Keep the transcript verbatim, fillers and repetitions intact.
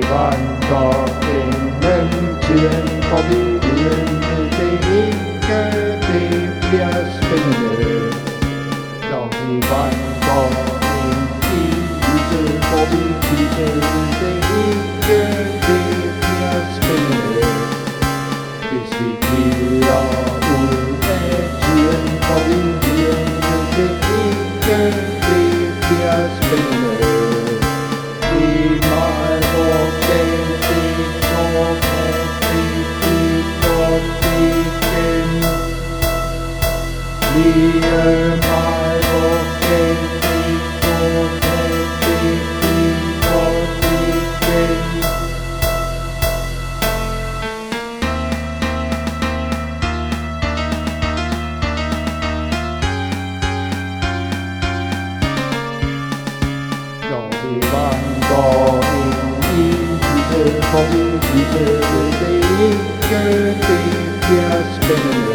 vandrer gennem tiden, for vi uden det ikke, det bliver spændende. Når vi vandrer ind i lyset, for vi uden det ikke, det bliver spændende. Hvis vi glider ud af tiden, for vi uden det ikke, det bliver spændende. Vi meget vores galt, det går at vi bliver igen. Vi er meget vores galt, det går at vi bliver igen. Når vi vandrer ind i lyset, for vi lyset, det ikke, det bliver spændende.